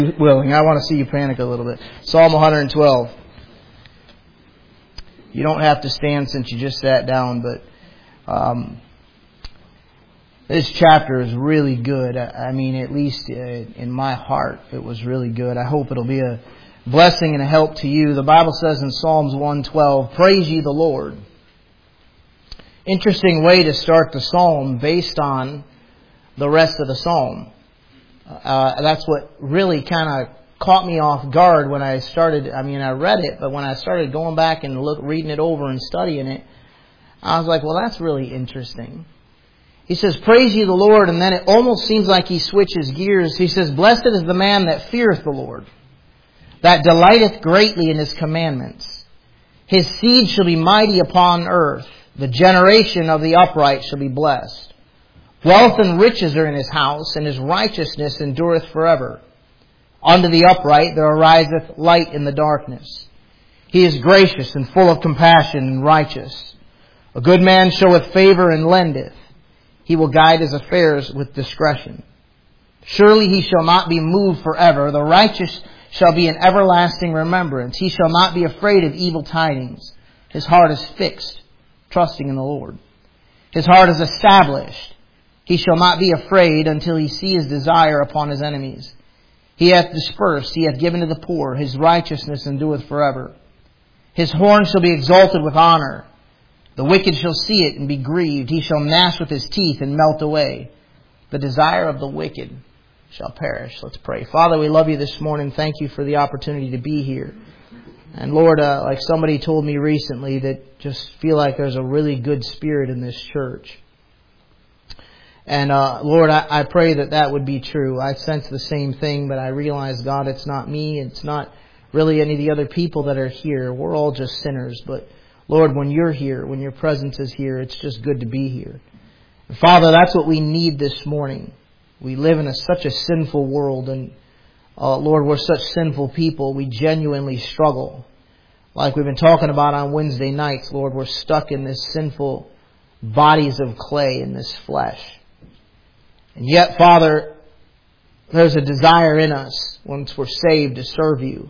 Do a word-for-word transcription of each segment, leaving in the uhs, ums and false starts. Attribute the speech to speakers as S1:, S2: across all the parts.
S1: Willing. I want to see you panic a little bit. Psalm one twelve. You don't have to stand since you just sat down, but um, this chapter is really good. I mean, at least in my heart, it was really good. I hope it'll be a blessing and a help to you. The Bible says in Psalms one twelve, "Praise ye the Lord." Interesting way to start the psalm based on the rest of the psalm. Uh, that's what really kind of caught me off guard when I started. I mean, I read it, but when I started going back and look, reading it over and studying it, I was like, well, that's really interesting. He says, "Praise ye the Lord," and then it almost seems like he switches gears. He says, "Blessed is the man that feareth the Lord, that delighteth greatly in His commandments. His seed shall be mighty upon earth. The generation of the upright shall be blessed. Wealth and riches are in his house, and his righteousness endureth forever. Unto the upright there ariseth light in the darkness. He is gracious and full of compassion and righteous. A good man showeth favor and lendeth. He will guide his affairs with discretion. Surely he shall not be moved forever. The righteous shall be in everlasting remembrance. He shall not be afraid of evil tidings. His heart is fixed, trusting in the Lord. His heart is established. He shall not be afraid until he see his desire upon his enemies. He hath dispersed, he hath given to the poor. His righteousness endureth forever. His horn shall be exalted with honor. The wicked shall see it and be grieved. He shall gnash with his teeth and melt away. The desire of the wicked shall perish." Let's pray. Father, we love you this morning. Thank you for the opportunity to be here. And Lord, uh, like somebody told me recently, that just feel like there's a really good spirit in this church. And uh, Lord, I, I pray that that would be true. I sense the same thing, but I realize, God, it's not me. It's not really any of the other people that are here. We're all just sinners. But Lord, when you're here, when your presence is here, it's just good to be here. And Father, that's what we need this morning. We live in a, such a sinful world, and uh, Lord, we're such sinful people. We genuinely struggle. Like we've been talking about on Wednesday nights, Lord, we're stuck in this sinful bodies of clay in this flesh. And yet, Father, there's a desire in us once we're saved to serve you.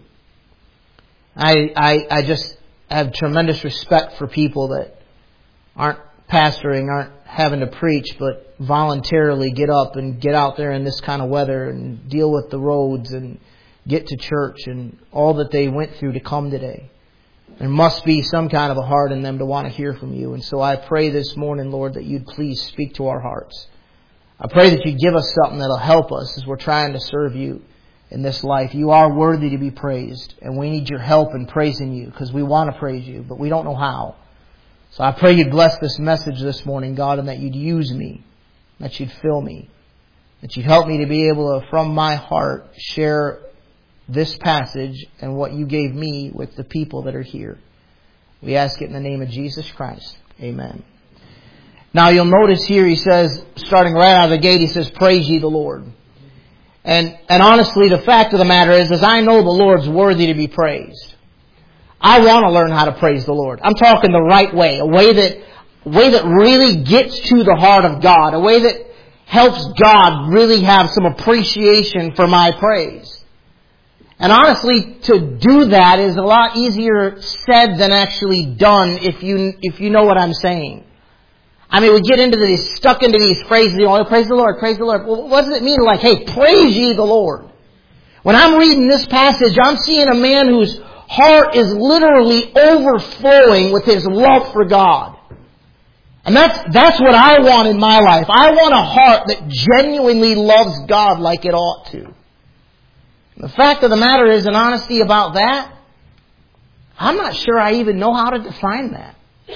S1: I, I, I just have tremendous respect for people that aren't pastoring, aren't having to preach, but voluntarily get up and get out there in this kind of weather and deal with the roads and get to church and all that they went through to come today. There must be some kind of a heart in them to want to hear from you. And so I pray this morning, Lord, that you'd please speak to our hearts. I pray that you give us something that'll help us as we're trying to serve you in this life. You are worthy to be praised, and we need your help in praising you because we want to praise you, but we don't know how. So I pray you'd bless this message this morning, God, and that you'd use me, that you'd fill me, that you'd help me to be able to, from my heart, share this passage and what you gave me with the people that are here. We ask it in the name of Jesus Christ. Amen. Now you'll notice here he says, starting right out of the gate, he says, "Praise ye the Lord." And and honestly, the fact of the matter is, is I know the Lord's worthy to be praised. I want to learn how to praise the Lord. I'm talking the right way, a way that, a way that really gets to the heart of God, a way that helps God really have some appreciation for my praise. And honestly, to do that is a lot easier said than actually done if you if you know what I'm saying. I mean, we get into these, stuck into these phrases, you know, praise the Lord, praise the Lord. Well, what does it mean? Like, hey, praise ye the Lord. When I'm reading this passage, I'm seeing a man whose heart is literally overflowing with his love for God. And that's, that's what I want in my life. I want a heart that genuinely loves God like it ought to. And the fact of the matter is, in honesty about that, I'm not sure I even know how to define that.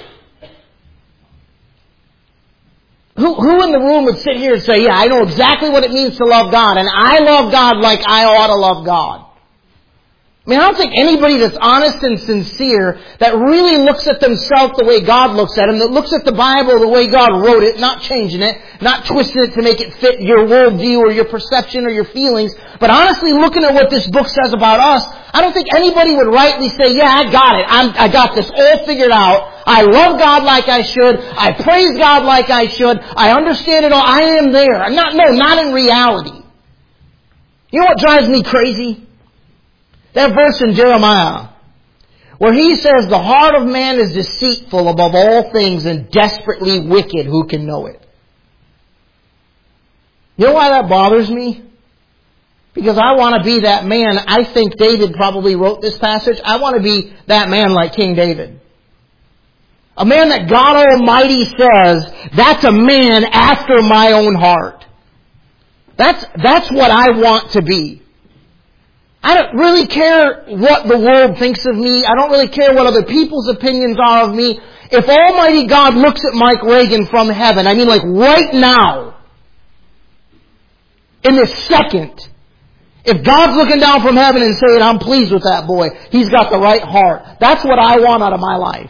S1: Who, who in the room would sit here and say, yeah, I know exactly what it means to love God, and I love God like I ought to love God? I mean, I don't think anybody that's honest and sincere, that really looks at themselves the way God looks at them, that looks at the Bible the way God wrote it, not changing it, not twisting it to make it fit your worldview or your perception or your feelings, but honestly looking at what this book says about us, I don't think anybody would rightly say, yeah, I got it. I'm, I got this all figured out. I love God like I should. I praise God like I should. I understand it all. I am there. I'm not, no, not in reality. You know what drives me crazy? That verse in Jeremiah, where he says, the heart of man is deceitful above all things and desperately wicked. Who can know it? You know why that bothers me? Because I want to be that man. I think David probably wrote this passage. I want to be that man like King David. A man that God Almighty says, that's a man after my own heart. That's, that's what I want to be. I don't really care what the world thinks of me. I don't really care what other people's opinions are of me. If Almighty God looks at Mike Reagan from heaven, I mean like right now, in this second, if God's looking down from heaven and saying, I'm pleased with that boy, he's got the right heart. That's what I want out of my life.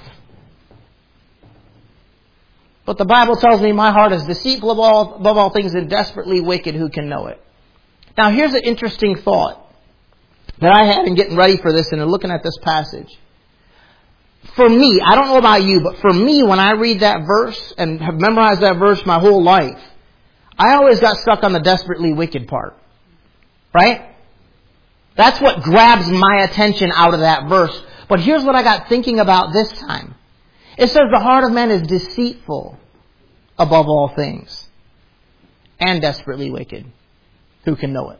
S1: But the Bible tells me my heart is deceitful above all, above all things and desperately wicked. Who can know it? Now here's an interesting thought that I had in getting ready for this and in looking at this passage. For me, I don't know about you, but for me, when I read that verse and have memorized that verse my whole life, I always got stuck on the desperately wicked part. Right? That's what grabs my attention out of that verse. But here's what I got thinking about this time. It says the heart of man is deceitful above all things and desperately wicked. Who can know it?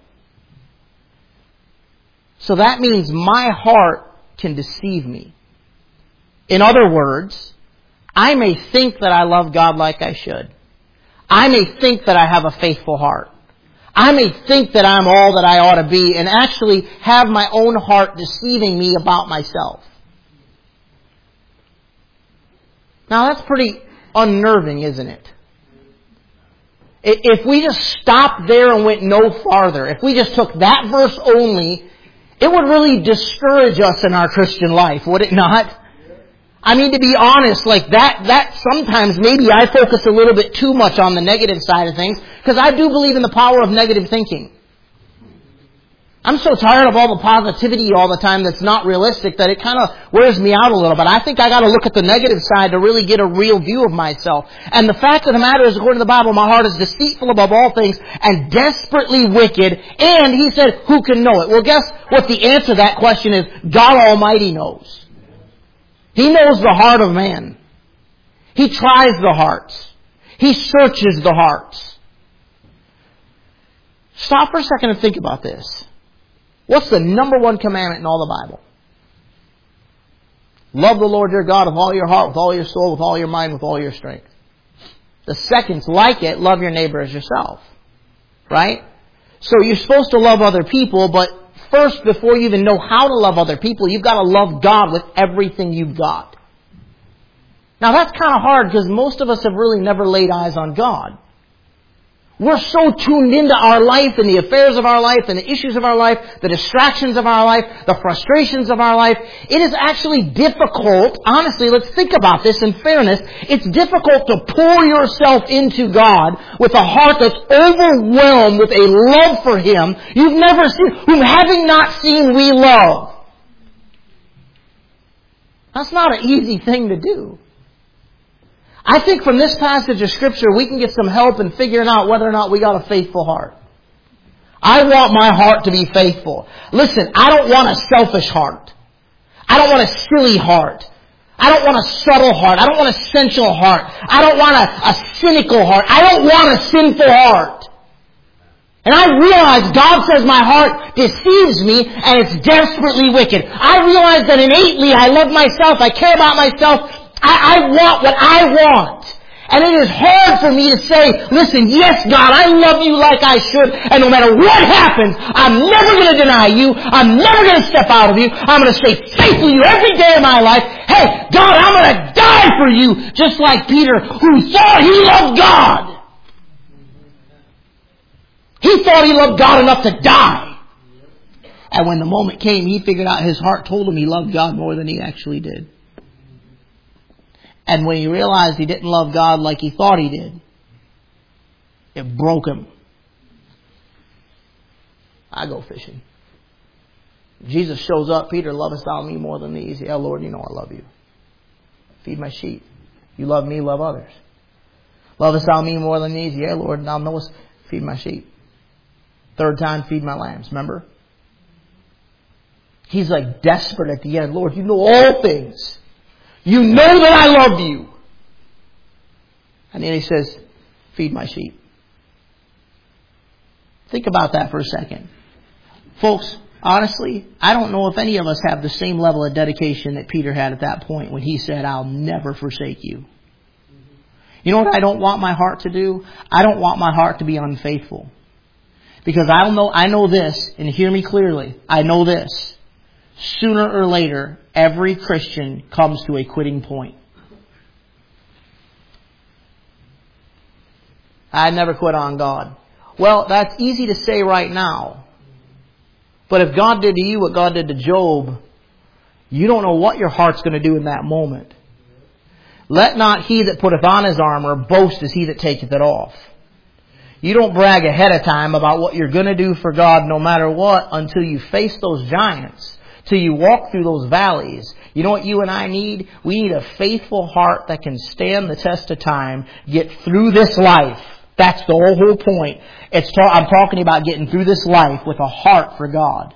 S1: So that means my heart can deceive me. In other words, I may think that I love God like I should. I may think that I have a faithful heart. I may think that I'm all that I ought to be and actually have my own heart deceiving me about myself. Now that's pretty unnerving, isn't it? If we just stopped there and went no farther, if we just took that verse only, it would really discourage us in our Christian life, would it not? I mean, to be honest, like that, that sometimes maybe I focus a little bit too much on the negative side of things, because I do believe in the power of negative thinking. I'm so tired of all the positivity all the time that's not realistic that it kind of wears me out a little bit. I think I got to look at the negative side to really get a real view of myself. And the fact of the matter is, according to the Bible, my heart is deceitful above all things and desperately wicked. And he said, who can know it? Well, guess what the answer to that question is? God Almighty knows. He knows the heart of man. He tries the hearts. He searches the hearts. Stop for a second and think about this. What's the number one commandment in all the Bible? Love the Lord your God with all your heart, with all your soul, with all your mind, with all your strength. The second's like it, love your neighbor as yourself. Right? So you're supposed to love other people, but first, before you even know how to love other people, you've got to love God with everything you've got. Now that's kind of hard because most of us have really never laid eyes on God. We're so tuned into our life and the affairs of our life and the issues of our life, the distractions of our life, the frustrations of our life. It is actually difficult, honestly, let's think about this in fairness. It's difficult to pour yourself into God with a heart that's overwhelmed with a love for Him you've never seen, whom having not seen we love. That's not an easy thing to do. I think from this passage of Scripture we can get some help in figuring out whether or not we got a faithful heart. I want my heart to be faithful. Listen, I don't want a selfish heart. I don't want a silly heart. I don't want a subtle heart. I don't want a sensual heart. I don't want a, a cynical heart. I don't want a sinful heart. And I realize God says my heart deceives me and it's desperately wicked. I realize that innately I love myself. I care about myself. I, I want what I want. And it is hard for me to say, listen, yes, God, I love you like I should. And no matter what happens, I'm never going to deny you. I'm never going to step out of you. I'm going to stay faithful to you every day of my life. Hey, God, I'm going to die for you. Just like Peter, who thought he loved God. He thought he loved God enough to die. And when the moment came, he figured out his heart told him he loved God more than he actually did. And when he realized he didn't love God like he thought he did, it broke him. I go fishing. Jesus shows up. Peter, lovest thou me more than these? Yeah, Lord, you know I love you. Feed my sheep. You love me, love others. Lovest thou me more than these? Yeah, Lord, thou knowest. Feed my sheep. Third time, feed my lambs. Remember? He's like desperate at the end. Lord, you know all things. You know that I love you. And then he says, feed my sheep. Think about that for a second. Folks, honestly, I don't know if any of us have the same level of dedication that Peter had at that point when he said, I'll never forsake you. You know what I don't want my heart to do? I don't want my heart to be unfaithful. Because I know, I know this, and hear me clearly, I know this. Sooner or later, every Christian comes to a quitting point. I never quit on God. Well, that's easy to say right now. But if God did to you what God did to Job, you don't know what your heart's going to do in that moment. Let not he that putteth on his armor boast as he that taketh it off. You don't brag ahead of time about what you're going to do for God no matter what until you face those giants, till you walk through those valleys. You know what you and I need? We need a faithful heart that can stand the test of time, get through this life. That's the whole, whole point. It's ta- I'm talking about getting through this life with a heart for God.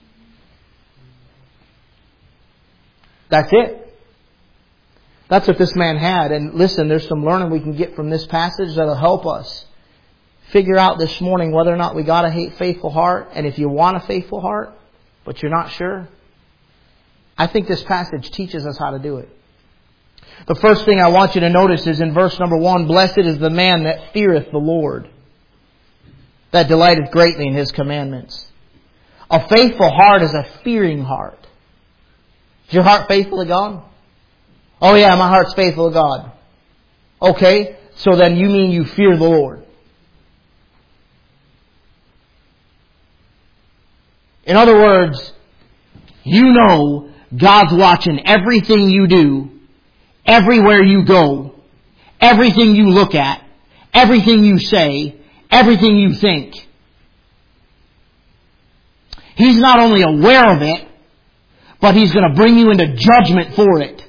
S1: That's it. That's what this man had. And listen, there's some learning we can get from this passage that'll help us figure out this morning whether or not we got a faithful heart. And if you want a faithful heart, but you're not sure, I think this passage teaches us how to do it. The first thing I want you to notice is in verse number one, blessed is the man that feareth the Lord, that delighteth greatly in His commandments. A faithful heart is a fearing heart. Is your heart faithful to God? Oh yeah, my heart's faithful to God. Okay, so then you mean you fear the Lord. In other words, you know God's watching everything you do, everywhere you go, everything you look at, everything you say, everything you think. He's not only aware of it, but He's going to bring you into judgment for it.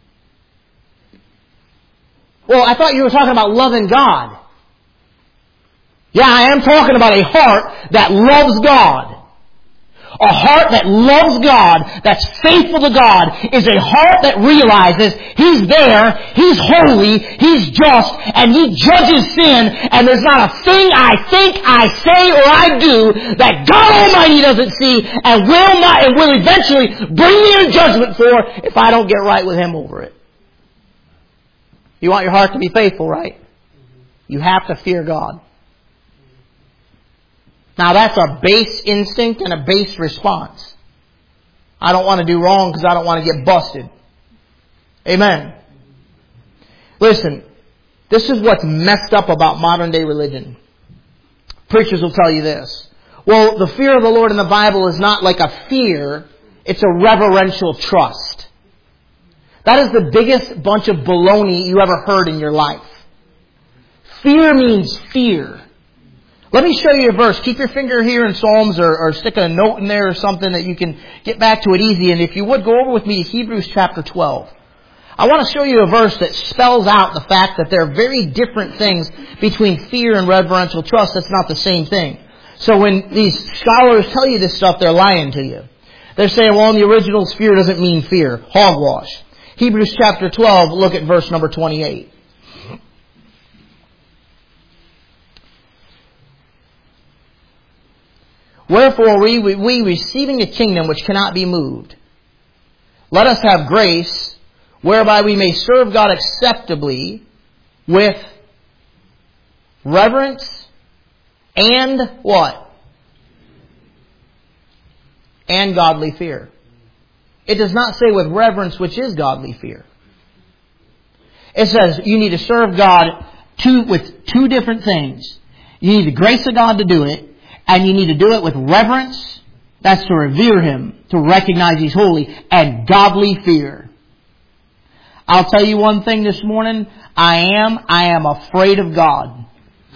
S1: Well, I thought you were talking about loving God. Yeah, I am talking about a heart that loves God. A heart that loves God, that's faithful to God, is a heart that realizes He's there, He's holy, He's just, and He judges sin, and there's not a thing I think, I say, or I do that God Almighty doesn't see, and will not, and will eventually bring me into judgment for if I don't get right with Him over it. You want your heart to be faithful, right? You have to fear God. Now that's a base instinct and a base response. I don't want to do wrong because I don't want to get busted. Amen. Listen, this is what's messed up about modern day religion. Preachers will tell you this. Well, the fear of the Lord in the Bible is not like a fear. It's a reverential trust. That is the biggest bunch of baloney you ever heard in your life. Fear means fear. Let me show you a verse. Keep your finger here in Psalms or, or stick a note in there or something that you can get back to it easy. And if you would, go over with me to Hebrews chapter twelve. I want to show you a verse that spells out the fact that there are very different things between fear and reverential trust. That's not the same thing. So when these scholars tell you this stuff, they're lying to you. They're saying, well, in the originals, fear doesn't mean fear. Hogwash. Hebrews chapter twelve, look at verse number twenty-eight. Wherefore we, we, we receiving a kingdom which cannot be moved, let us have grace whereby we may serve God acceptably with reverence and what? And godly fear. It does not say with reverence, which is godly fear. It says you need to serve God two, with two different things. You need the grace of God to do it, and you need to do it with reverence. That's to revere Him, to recognize He's holy, and godly fear. I'll tell you one thing this morning. I am, I am afraid of God.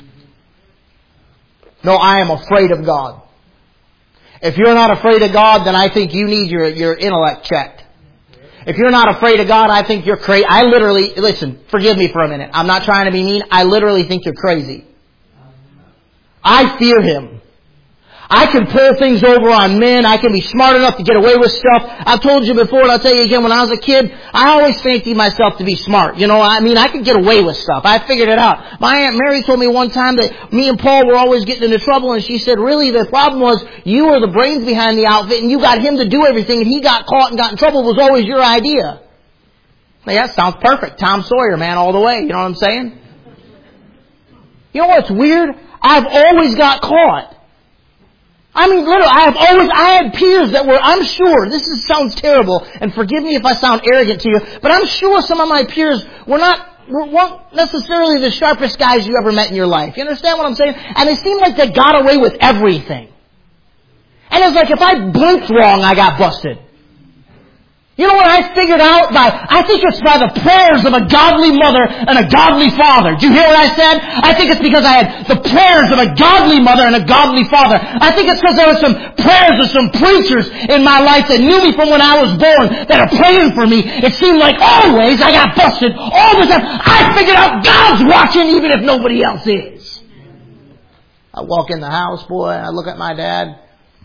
S1: No, I am afraid of God. If you're not afraid of God, then I think you need your, your intellect checked. If you're not afraid of God, I think you're crazy. I literally, listen, forgive me for a minute. I'm not trying to be mean. I literally think you're crazy. I fear Him. I can pull things over on men. I can be smart enough to get away with stuff. I've told you before, and I'll tell you again, when I was a kid, I always fancied myself to be smart. You know, I mean, I could get away with stuff. I figured it out. My Aunt Mary told me one time that me and Paul were always getting into trouble, and she said, really, the problem was you were the brains behind the outfit, and you got him to do everything, and he got caught and got in trouble. It was always your idea. Hey, that sounds perfect. Tom Sawyer, man, all the way. You know what I'm saying? You know what's weird? I've always got caught. I mean, literally, I have always, I had peers that were, I'm sure, this is, sounds terrible, and forgive me if I sound arrogant to you, but I'm sure some of my peers were not, were, weren't necessarily the sharpest guys you ever met in your life. You understand what I'm saying? And they seemed like they got away with everything. And it's like if I blinked wrong, I got busted. You know what I figured out? By I think it's by the prayers of a godly mother and a godly father. Did you hear what I said? I think it's because I had the prayers of a godly mother and a godly father. I think it's because there were some prayers of some preachers in my life that knew me from when I was born that are praying for me. It seemed like always I got busted all the time. I figured out God's watching even if nobody else is. I walk in the house, boy, I look at my dad.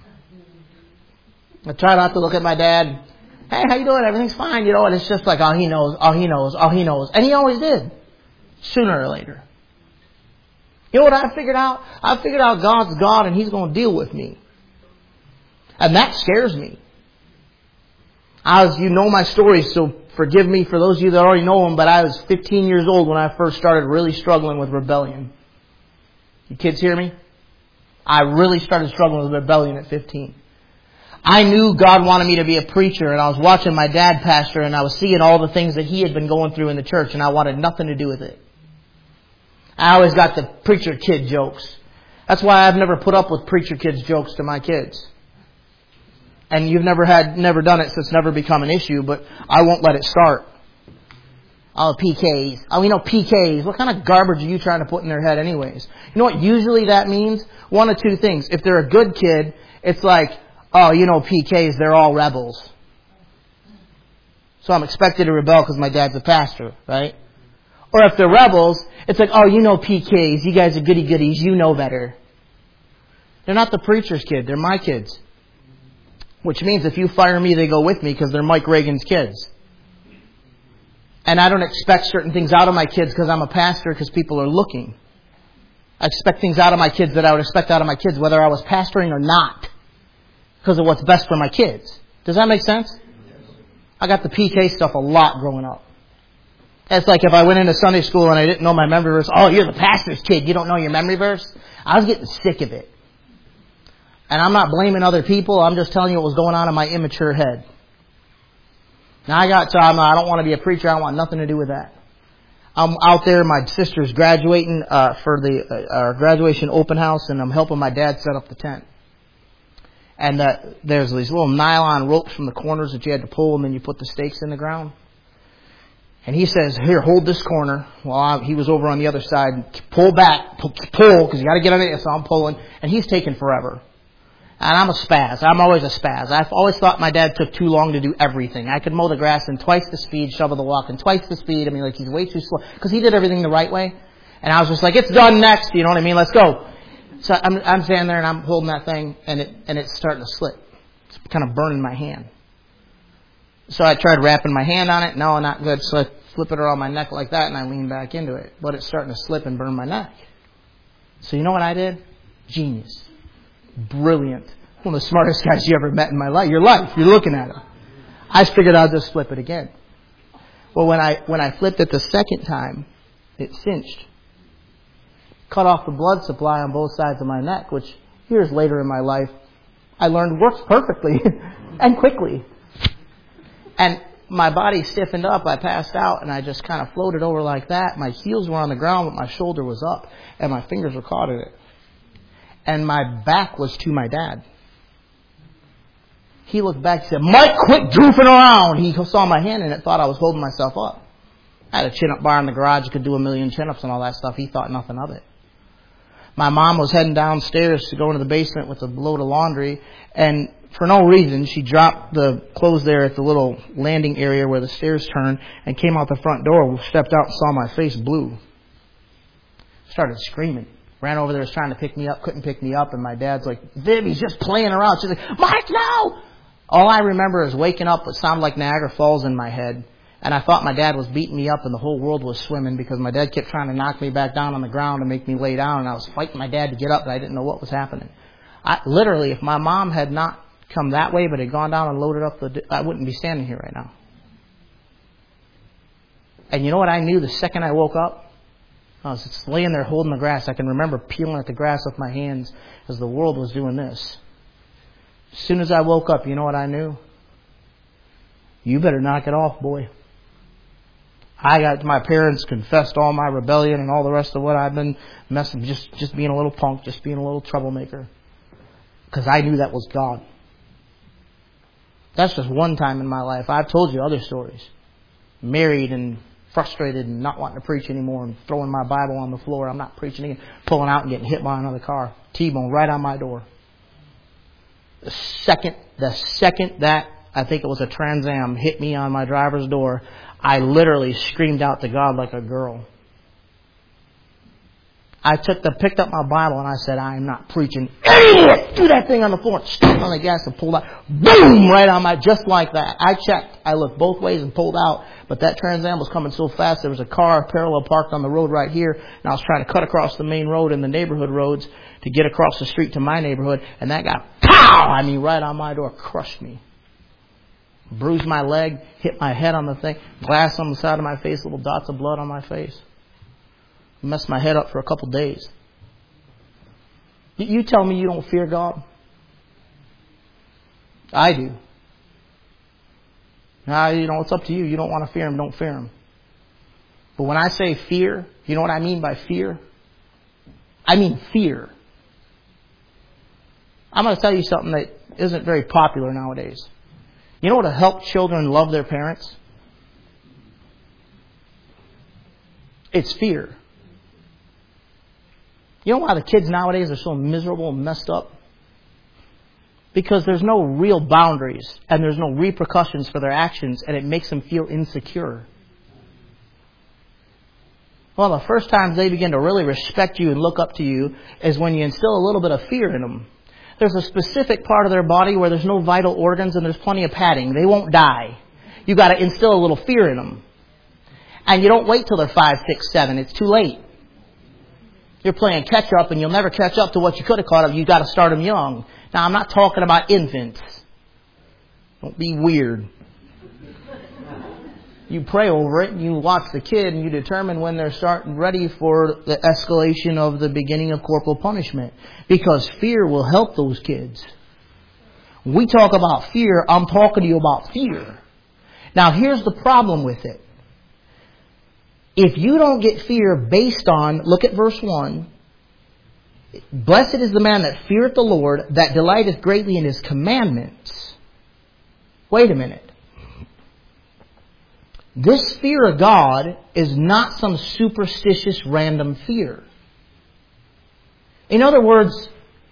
S1: I try not to look at my dad. Hey, how you doing? Everything's fine, you know, and it's just like, oh, he knows, oh, he knows, oh, he knows. And he always did. Sooner or later. You know what I figured out? I figured out God's God and He's going to deal with me. And that scares me. As you know my story, so forgive me for those of you that already know them, but I was fifteen years old when I first started really struggling with rebellion. You kids hear me? I really started struggling with rebellion at fifteen. I knew God wanted me to be a preacher, and I was watching my dad pastor, and I was seeing all the things that he had been going through in the church, and I wanted nothing to do with it. I always got the preacher kid jokes. That's why I've never put up with preacher kids jokes to my kids. And you've never had, never done it, so it's never become an issue, but I won't let it start. Oh, P Ks. Oh, you know, P Ks. What kind of garbage are you trying to put in their head anyways? You know what usually that means? One of two things. If they're a good kid, it's like, oh, you know, P Ks, they're all rebels. So I'm expected to rebel because my dad's a pastor, right? Or if they're rebels, it's like, oh, you know P Ks, you guys are goody-goodies, you know better. They're not the preacher's kid, they're my kids. Which means if you fire me, they go with me because they're Mike Reagan's kids. And I don't expect certain things out of my kids because I'm a pastor because people are looking. I expect things out of my kids that I would expect out of my kids whether I was pastoring or not. Because of what's best for my kids. Does that make sense? I got the P K stuff a lot growing up. It's like if I went into Sunday school and I didn't know my memory verse. Oh, you're the pastor's kid. You don't know your memory verse? I was getting sick of it. And I'm not blaming other people. I'm just telling you what was going on in my immature head. Now I got to, I'm, I don't want to be a preacher. I don't want nothing to do with that. I'm out there. My sister's graduating uh, for the uh, our graduation open house. And I'm helping my dad set up the tent. And uh, there's these little nylon ropes from the corners that you had to pull, and then you put the stakes in the ground. And he says, here, hold this corner. Well, I, he was over on the other side. Pull back. Pull, because you got to get on it. So I'm pulling. And he's taking forever. And I'm a spaz. I'm always a spaz. I've always thought my dad took too long to do everything. I could mow the grass in twice the speed, shovel the walk in twice the speed. I mean, like, he's way too slow. Because he did everything the right way. And I was just like, it's done next. You know what I mean? Let's go. So I'm, I'm standing there and I'm holding that thing and it and it's starting to slip. It's kind of burning my hand. So I tried wrapping my hand on it. No, not good. So I flip it around my neck like that and I lean back into it. But it's starting to slip and burn my neck. So you know what I did? Genius. Brilliant. One of the smartest guys you ever met in my life. Your life. You're looking at him. I figured I'll just flip it again. Well, when I when I flipped it the second time, it cinched. Cut off the blood supply on both sides of my neck, which years later in my life, I learned works perfectly and quickly. And my body stiffened up. I passed out and I just kind of floated over like that. My heels were on the ground, but my shoulder was up and my fingers were caught in it. And my back was to my dad. He looked back and said, Mike, quit goofing around. He saw my hand in it, thought I was holding myself up. I had a chin-up bar in the garage. You could do a million chin-ups and all that stuff. He thought nothing of it. My mom was heading downstairs to go into the basement with a load of laundry. And for no reason, she dropped the clothes there at the little landing area where the stairs turn and came out the front door, stepped out and saw my face blue. Started screaming. Ran over there, was trying to pick me up, couldn't pick me up, and my dad's like, Viv, he's just playing around. She's like, Mike, no! All I remember is waking up with sound like Niagara Falls in my head, and I thought my dad was beating me up and the whole world was swimming because my dad kept trying to knock me back down on the ground and make me lay down, and I was fighting my dad to get up, but I didn't know what was happening. I, literally, if my mom had not come that way but had gone down and loaded up the... I wouldn't be standing here right now. And you know what I knew the second I woke up? I was just laying there holding the grass. I can remember peeling at the grass with my hands as the world was doing this. As soon as I woke up, you know what I knew? You better knock it off, boy. I got my parents confessed all my rebellion and all the rest of what I've been messing, just, just being a little punk, just being a little troublemaker. Because I knew that was God. That's just one time in my life. I've told you other stories. Married and frustrated and not wanting to preach anymore and throwing my Bible on the floor. I'm not preaching again. Pulling out and getting hit by another car. T-bone right on my door. The second, the second that, I think it was a Trans Am, hit me on my driver's door, I literally screamed out to God like a girl. I took the, picked up my Bible and I said, I am not preaching. Idiot! Threw that thing on the floor and stepped on the gas and pulled out. Boom! Right on my, just like that. I checked. I looked both ways and pulled out. But that Trans Am was coming so fast, there was a car parallel parked on the road right here. And I was trying to cut across the main road and the neighborhood roads to get across the street to my neighborhood. And that guy, pow! I mean, right on my door, crushed me. Bruised my leg, hit my head on the thing, glass on the side of my face, little dots of blood on my face. Messed my head up for a couple days. You tell me you don't fear God? I do. Now, you know, it's up to you. You don't want to fear Him, don't fear Him. But when I say fear, you know what I mean by fear? I mean fear. I'm going to tell you something that isn't very popular nowadays. You know what will help children love their parents? It's fear. You know why the kids nowadays are so miserable and messed up? Because there's no real boundaries and there's no repercussions for their actions, and it makes them feel insecure. Well, the first times they begin to really respect you and look up to you is when you instill a little bit of fear in them. There's a specific part of their body where there's no vital organs and there's plenty of padding. They won't die. You've got to instill a little fear in them. And you don't wait till they're five, six, seven. It's too late. You're playing catch up and you'll never catch up to what you could have caught up. You've got to start them young. Now, I'm not talking about infants. Don't be weird. You pray over it and you watch the kid and you determine when they're starting ready for the escalation of the beginning of corporal punishment. Because fear will help those kids. When we talk about fear, I'm talking to you about fear. Now, here's the problem with it. If you don't get fear based on, look at verse one. Blessed is the man that feareth the Lord, that delighteth greatly in His commandments. Wait a minute. This fear of God is not some superstitious random fear. In other words,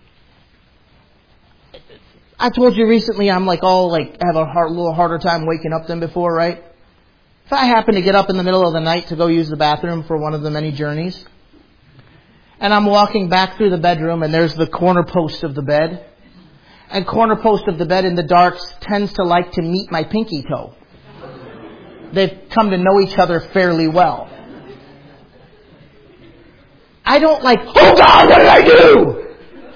S1: I told you recently I'm like all like have a hard, little harder time waking up than before, right? If I happen to get up in the middle of the night to go use the bathroom for one of the many journeys, and I'm walking back through the bedroom and there's the corner post of the bed, and corner post of the bed in the dark tends to like to meet my pinky toe. They've come to know each other fairly well. I don't like, oh God, what did I do?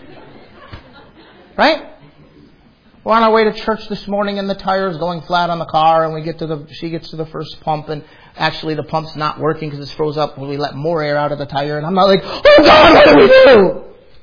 S1: Right? We're on our way to church this morning and the tire's going flat on the car, and we get to the, she gets to the first pump and actually the pump's not working because it's froze up when we let more air out of the tire, and I'm not like, oh God, what do we do?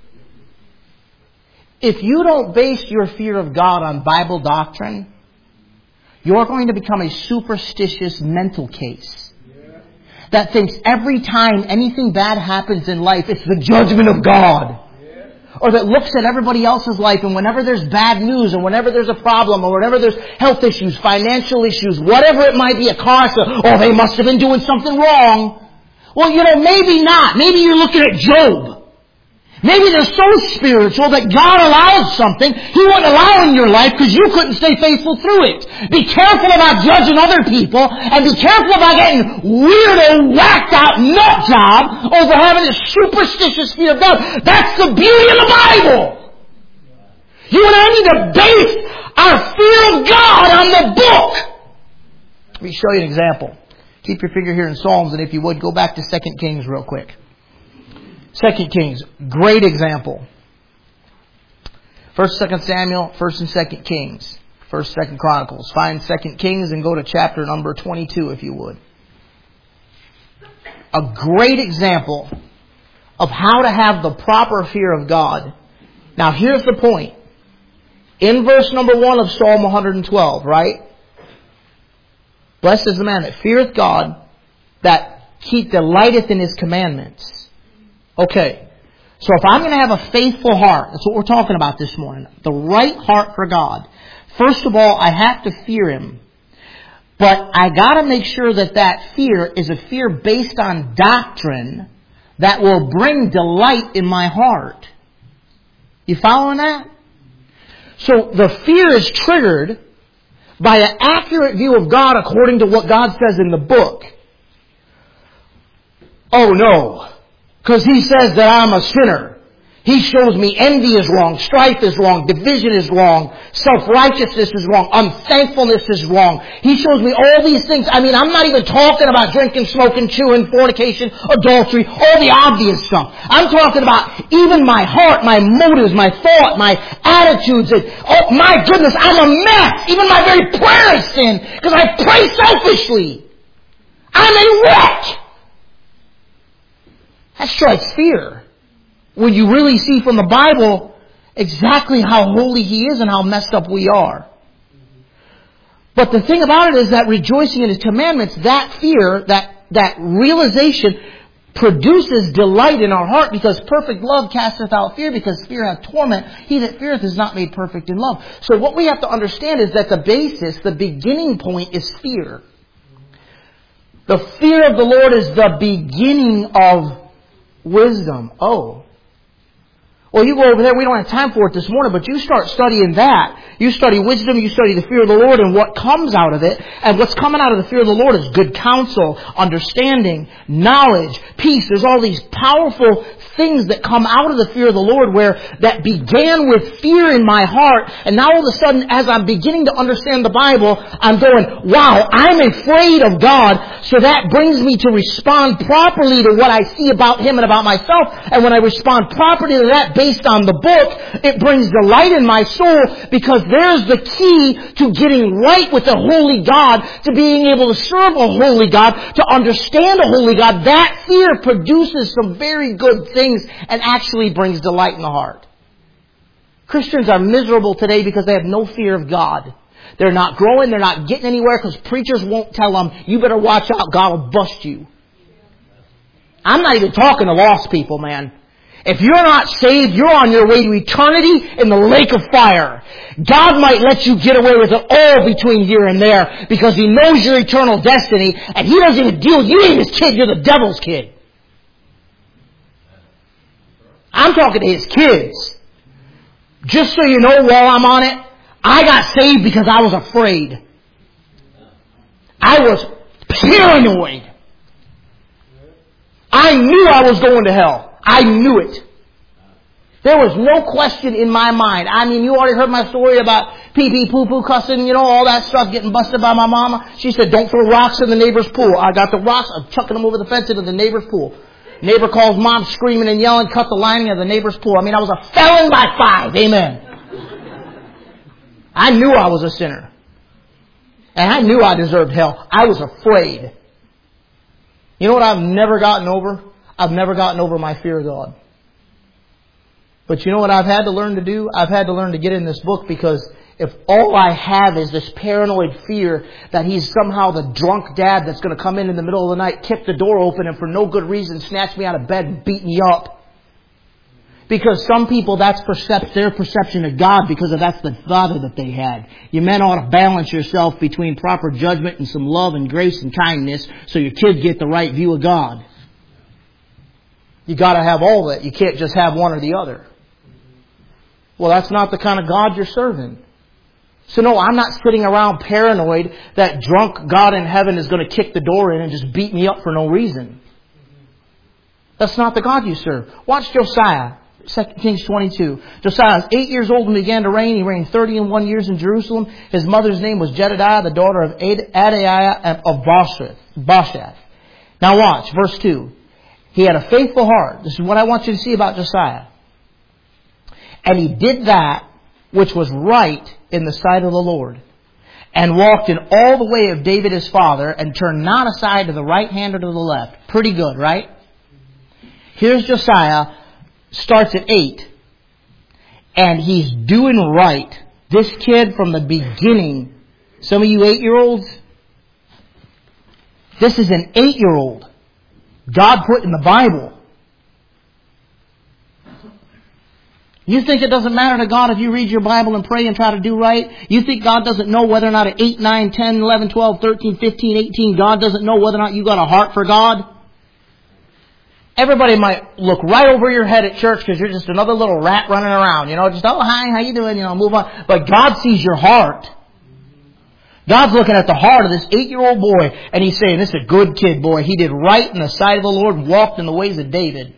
S1: If you don't base your fear of God on Bible doctrine, you're going to become a superstitious mental case that thinks every time anything bad happens in life, it's the judgment of God. Or that looks at everybody else's life, and whenever there's bad news, or whenever there's a problem, or whenever there's health issues, financial issues, whatever it might be, a car, so, oh, they must have been doing something wrong. Well, you know, maybe not. Maybe you're looking at Job. Maybe they're so spiritual that God allows something He wouldn't allow in your life because you couldn't stay faithful through it. Be careful about judging other people, and be careful about getting weirdo, whacked out nut job over having a superstitious fear of God. That's the beauty of the Bible. You and I need to base our fear of God on the book. Let me show you an example. Keep your finger here in Psalms, and if you would, go back to Second Kings real quick. Second Kings, great example. First, Second Samuel, First and Second Kings, First, Second Chronicles. Find Second Kings and go to chapter number twenty-two, if you would. A great example of how to have the proper fear of God. Now, here's the point. In verse number one of Psalm one hundred twelve, right? Blessed is the man that feareth God, that keep delighteth in His commandments. Okay, so if I'm going to have a faithful heart, that's what we're talking about this morning, the right heart for God, first of all, I have to fear Him. But I got to make sure that that fear is a fear based on doctrine that will bring delight in my heart. You following that? So the fear is triggered by an accurate view of God according to what God says in the book. Oh no. Because He says that I'm a sinner. He shows me envy is wrong, strife is wrong, division is wrong, self-righteousness is wrong, unthankfulness is wrong. He shows me all these things. I mean, I'm not even talking about drinking, smoking, chewing, fornication, adultery, all the obvious stuff. I'm talking about even my heart, my motives, my thought, my attitudes. And, oh my goodness, I'm a mess. Even my very prayer is sin because I pray selfishly. I'm a wreck. That strikes fear. When you really see from the Bible exactly how holy He is and how messed up we are. But the thing about it is that rejoicing in His commandments, that fear, that, that realization produces delight in our heart, because perfect love casteth out fear, because fear hath torment. He that feareth is not made perfect in love. So what we have to understand is that the basis, the beginning point is fear. The fear of the Lord is the beginning of wisdom. Oh. Well, you go over there. We don't have time for it this morning, but you start studying that. You study wisdom, you study the fear of the Lord, and what comes out of it. And what's coming out of the fear of the Lord is good counsel, understanding, knowledge, peace. There's all these powerful things that come out of the fear of the Lord, where that began with fear in my heart. And now all of a sudden, as I'm beginning to understand the Bible, I'm going, wow, I'm afraid of God. So that brings me to respond properly to what I see about Him and about myself. And when I respond properly to that based on the book, it brings delight in my soul, because there's the key to getting right with the holy God, to being able to serve a holy God, to understand a holy God. That fear produces some very good things and actually brings delight in the heart. Christians are miserable today because they have no fear of God. They're not growing, they're not getting anywhere, because preachers won't tell them, you better watch out, God will bust you. I'm not even talking to lost people, man. If you're not saved, you're on your way to eternity in the lake of fire. God might let you get away with it all between here and there, because He knows your eternal destiny, and He doesn't even deal with you. You ain't His kid, you're the devil's kid. I'm talking to His kids. Just so you know, while I'm on it, I got saved because I was afraid. I was paranoid. I knew I was going to hell. I knew it. There was no question in my mind. I mean, you already heard my story about pee-pee, poo-poo, cussing, you know, all that stuff, getting busted by my mama. She said, don't throw rocks in the neighbor's pool. I got the rocks, I'm chucking them over the fence into the neighbor's pool. Neighbor calls mom screaming and yelling, cut the lining of the neighbor's pool. I mean, I was a felon by five. Amen. I knew I was a sinner. And I knew I deserved hell. I was afraid. You know what I've never gotten over? I've never gotten over my fear of God. But you know what I've had to learn to do? I've had to learn to get in this book, because if all I have is this paranoid fear that He's somehow the drunk dad that's going to come in in the middle of the night, kick the door open, and for no good reason snatch me out of bed and beat me up. Because some people, that's percept, their perception of God, because of that's the father that they had. You men ought to balance yourself between proper judgment and some love and grace and kindness, so your kids get the right view of God. You got to have all of it. You can't just have one or the other. Well, that's not the kind of God you're serving. So no, I'm not sitting around paranoid that drunk God in heaven is going to kick the door in and just beat me up for no reason. That's not the God you serve. Watch Josiah, Second Kings twenty-two. Josiah was eight years old and began to reign. He reigned thirty and one years in Jerusalem. His mother's name was Jedediah, the daughter of Adaiah of Boshath. Now watch, verse two. He had a faithful heart. This is what I want you to see about Josiah. And he did that which was right in the sight of the Lord, and walked in all the way of David his father, and turned not aside to the right hand or to the left. Pretty good, right? Here's Josiah, starts at eight, and he's doing right. This kid from the beginning, some of you eight-year-olds, this is an eight-year-old God put in the Bible. You think it doesn't matter to God if you read your Bible and pray and try to do right? You think God doesn't know whether or not at eight, nine, ten, eleven, twelve, thirteen, fifteen, eighteen, God doesn't know whether or not you got a heart for God? Everybody might look right over your head at church because you're just another little rat running around. You know, just, oh, hi, how you doing? You know, move on. But God sees your heart. God's looking at the heart of this eight-year-old boy, and He's saying, this is a good kid, boy. He did right in the sight of the Lord, walked in the ways of David.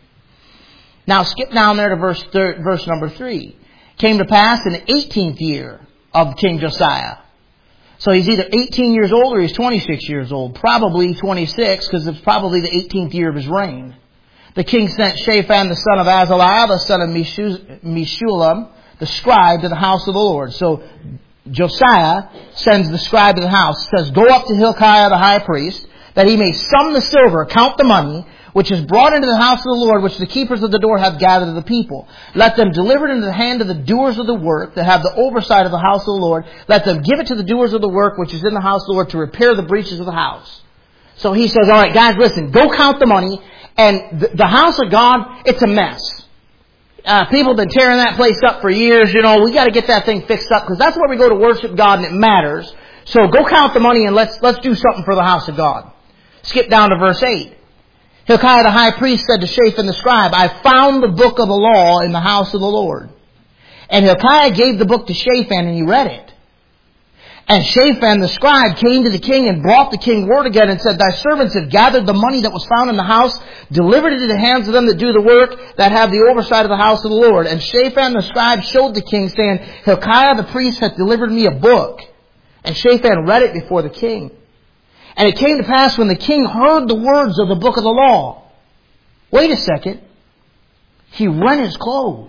S1: Now skip down there to verse thir- verse number three. Came to pass in the eighteenth year of King Josiah. So he's either eighteen years old or he's twenty-six years old. Probably twenty-six, because it's probably the eighteenth year of his reign. The king sent Shaphan the son of Azaliah, the son of Meshulam, the scribe, to the house of the Lord. So Josiah sends the scribe to the house. Says, go up to Hilkiah the high priest, that he may sum the silver, count the money, which is brought into the house of the Lord, which the keepers of the door have gathered of the people. Let them deliver it into the hand of the doers of the work, that have the oversight of the house of the Lord. Let them give it to the doers of the work, which is in the house of the Lord, to repair the breaches of the house. So he says, all right, guys, listen, go count the money. And the, the house of God, it's a mess. Uh, people have been tearing that place up for years. You know, we got to get that thing fixed up, because that's where we go to worship God, and it matters. So go count the money, and let's let's do something for the house of God. Skip down to verse eight. Hilkiah the high priest said to Shaphan the scribe, I found the book of the law in the house of the Lord. And Hilkiah gave the book to Shaphan, and he read it. And Shaphan the scribe came to the king and brought the king word again and said, thy servants have gathered the money that was found in the house, delivered it into the hands of them that do the work, that have the oversight of the house of the Lord. And Shaphan the scribe showed the king, saying, Hilkiah the priest hath delivered me a book. And Shaphan read it before the king. And it came to pass when the king heard the words of the book of the law. Wait a second. He rent his clothes.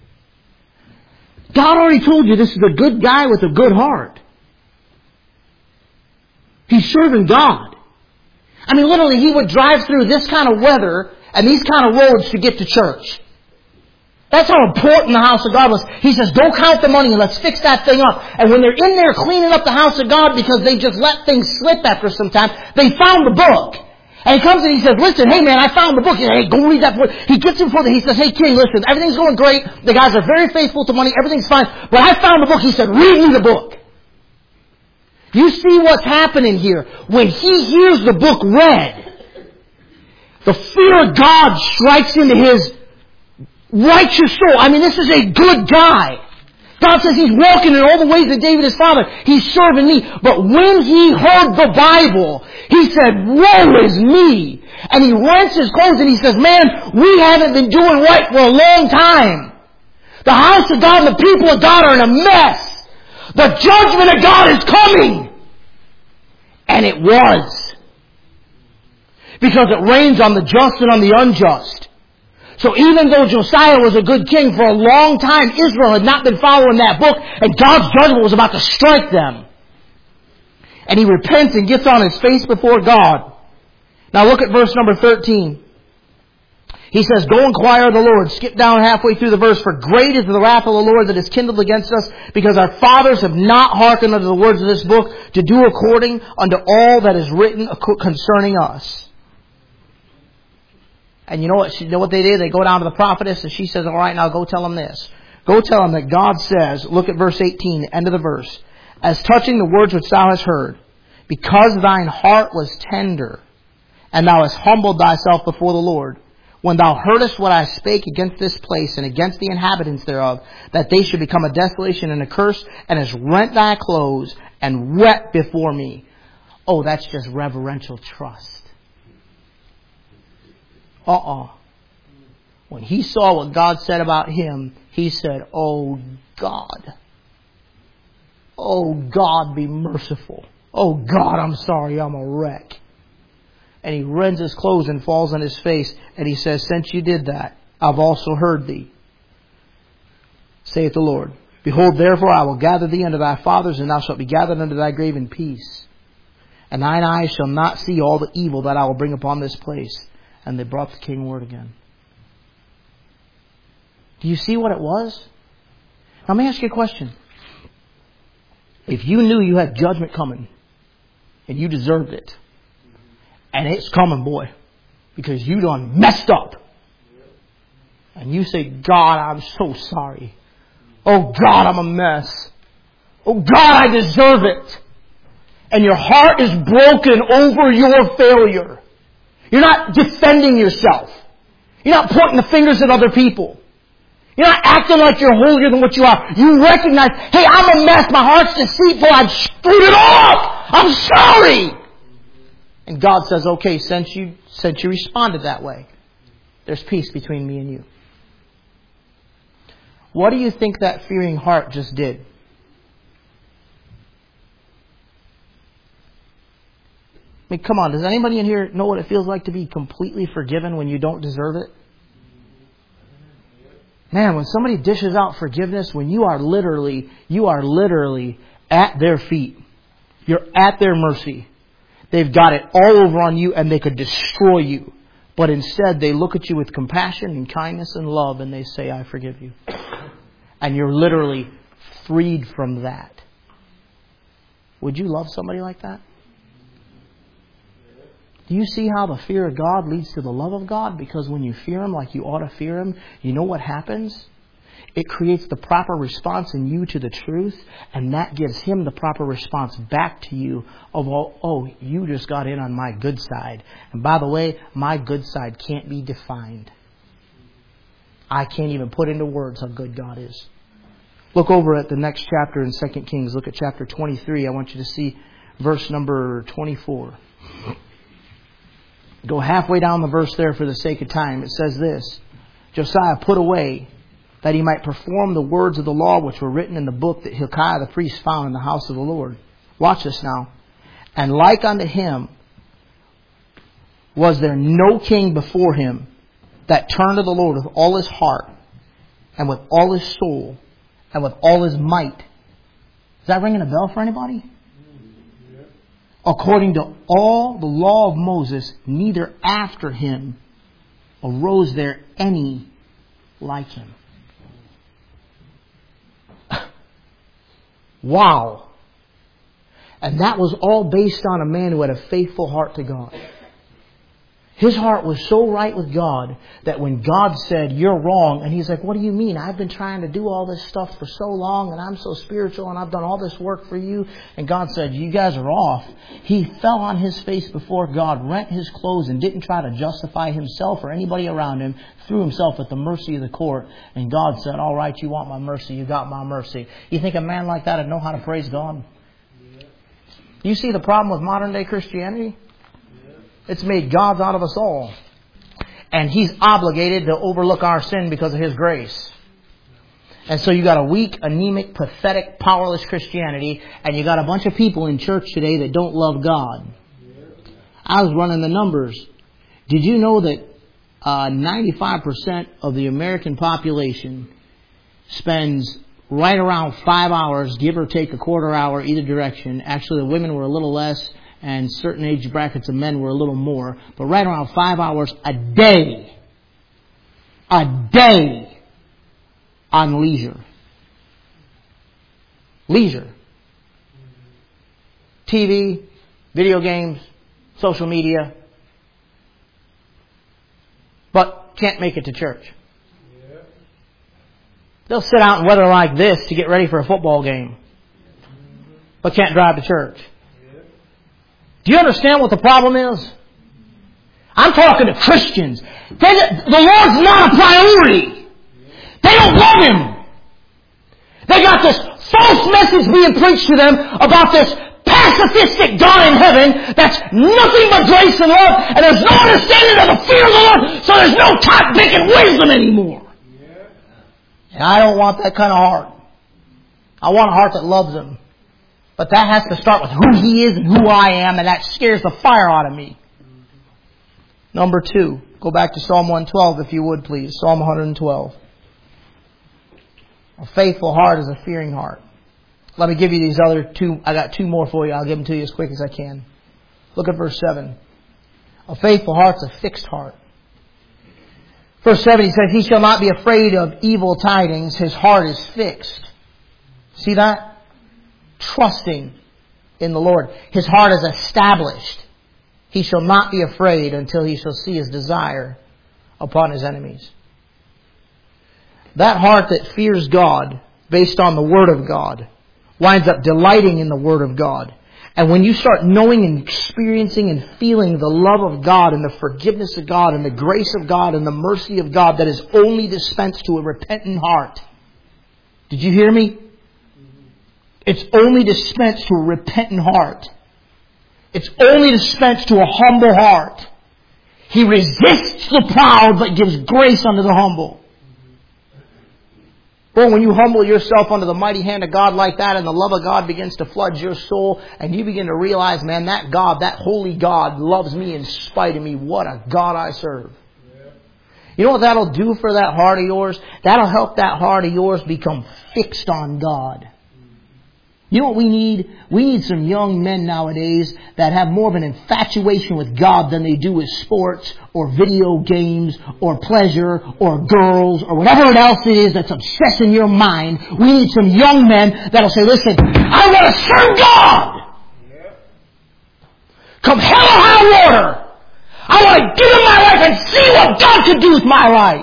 S1: God already told you this is a good guy with a good heart. He's serving God. I mean, literally, he would drive through this kind of weather and these kind of roads to get to church. That's how important the house of God was. He says, go count the money and let's fix that thing up. And when they're in there cleaning up the house of God because they just let things slip after some time, they found the book. And he comes and he says, listen, hey man, I found the book. He says, hey, go read that book. He gets in front of it. He says, hey king, listen, everything's going great. The guys are very faithful to money. Everything's fine. But I found the book. He said, read me the book. You see what's happening here. When he hears the book read, the fear of God strikes into his righteous soul. I mean, this is a good guy. God says he's walking in all the ways of David his father. He's serving me. But when he heard the Bible, he said, woe is me. And he rents his clothes and he says, man, we haven't been doing right for a long time. The house of God and the people of God are in a mess. The judgment of God is coming. And it was. Because it rains on the just and on the unjust. So even though Josiah was a good king, for a long time Israel had not been following that book, and God's judgment was about to strike them. And he repents and gets on his face before God. Now look at verse number thirteen. He says, go inquire of the Lord. Skip down halfway through the verse. For great is the wrath of the Lord that is kindled against us, because our fathers have not hearkened unto the words of this book, to do according unto all that is written concerning us. And you know what, you know what they did? They go down to the prophetess and she says, all right, now go tell them this. Go tell them that God says, look at verse eighteen, end of the verse. As touching the words which thou hast heard, because thine heart was tender, and thou hast humbled thyself before the Lord, when thou heardest what I spake against this place and against the inhabitants thereof, that they should become a desolation and a curse, and hast rent thy clothes and wept before me. Oh, that's just reverential trust. Uh-uh. When he saw what God said about him, he said, oh God. Oh God, be merciful. Oh God, I'm sorry, I'm a wreck. And he rends his clothes and falls on his face. And he says, since you did that, I've also heard thee, saith the Lord. Behold, therefore, I will gather thee unto thy fathers, and thou shalt be gathered unto thy grave in peace. And thine eyes shall not see all the evil that I will bring upon this place. And they brought the king word again. Do you see what it was? Now, let me ask you a question. If you knew you had judgment coming, and you deserved it, and it's coming, boy, because you done messed up. And you say, God, I'm so sorry. Oh, God, I'm a mess. Oh, God, I deserve it. And your heart is broken over your failure. You're not defending yourself. You're not pointing the fingers at other people. You're not acting like you're holier than what you are. You recognize, hey, I'm a mess. My heart's deceitful. I've screwed it up. I'm sorry. And God says, okay, since you, since you responded that way, there's peace between me and you. What do you think that fearing heart just did? I mean, come on, does anybody in here know what it feels like to be completely forgiven when you don't deserve it? Man, when somebody dishes out forgiveness, when you are literally, you are literally at their feet. You're at their mercy. They've got it all over on you and they could destroy you. But instead they look at you with compassion and kindness and love and they say, I forgive you. And you're literally freed from that. Would you love somebody like that? Do you see how the fear of God leads to the love of God? Because when you fear Him like you ought to fear Him, you know what happens? It creates the proper response in you to the truth, and that gives Him the proper response back to you of, oh, oh, you just got in on my good side. And by the way, my good side can't be defined. I can't even put into words how good God is. Look over at the next chapter in Second Kings. Look at chapter twenty-three. I want you to see verse number twenty-four. Go halfway down the verse there for the sake of time. It says this, Josiah put away that he might perform the words of the law which were written in the book that Hilkiah the priest found in the house of the Lord. Watch this now. And like unto him was there no king before him that turned to the Lord with all his heart and with all his soul and with all his might. Is that ringing a bell for anybody? According to all the law of Moses, neither after him arose there any like him. Wow. And that was all based on a man who had a faithful heart to God. His heart was so right with God that when God said, you're wrong, and he's like, what do you mean? I've been trying to do all this stuff for so long, and I'm so spiritual, and I've done all this work for you. And God said, you guys are off. He fell on his face before God, rent his clothes, and didn't try to justify himself or anybody around him, threw himself at the mercy of the court. And God said, all right, you want my mercy, you got my mercy. You think a man like that would know how to praise God? You see the problem with modern day Christianity? It's made gods out of us all. And He's obligated to overlook our sin because of His grace. And so you got a weak, anemic, pathetic, powerless Christianity. And you got a bunch of people in church today that don't love God. I was running the numbers. Did you know that uh, ninety-five percent of the American population spends right around five hours, give or take a quarter hour either direction. Actually, the women were a little less. And certain age brackets of men were a little more. But right around five hours a day. A day on leisure. Leisure. T V, video games, social media. But can't make it to church. They'll sit out in weather like this to get ready for a football game. But can't drive to church. Do you understand what the problem is? I'm talking to Christians. They, the Lord's not a priority. They don't love Him. They got this false message being preached to them about this pacifistic God in heaven that's nothing but grace and love, and there's no understanding of the fear of the Lord, so there's no top-picking wisdom anymore. And I don't want that kind of heart. I want a heart that loves Him. But that has to start with who He is and who I am, and that scares the fire out of me. Number two, go back to Psalm one twelve if you would please. Psalm one twelve. A faithful heart is a fearing heart. Let me give you these other two. I got two more for you. I'll give them to you as quick as I can. Look at verse seven. A faithful heart is a fixed heart. Verse seven, he says, He shall not be afraid of evil tidings. His heart is fixed. See that? Trusting in the Lord. His heart is established. He shall not be afraid until he shall see his desire upon his enemies. That heart that fears God based on the Word of God winds up delighting in the Word of God. And when you start knowing and experiencing and feeling the love of God and the forgiveness of God and the grace of God and the mercy of God that is only dispensed to a repentant heart. Did you hear me? It's only dispensed to a repentant heart. It's only dispensed to a humble heart. He resists the proud but gives grace unto the humble. Boy, when you humble yourself under the mighty hand of God like that and the love of God begins to flood your soul and you begin to realize, man, that God, that holy God loves me in spite of me. What a God I serve. Yeah. You know what that'll do for that heart of yours? That'll help that heart of yours become fixed on God. You know what we need? We need some young men nowadays that have more of an infatuation with God than they do with sports or video games or pleasure or girls or whatever else it is that's obsessing your mind. We need some young men that'll say, listen, I want to serve God. Come hell or high water. I want to give Him my life and see what God can do with my life.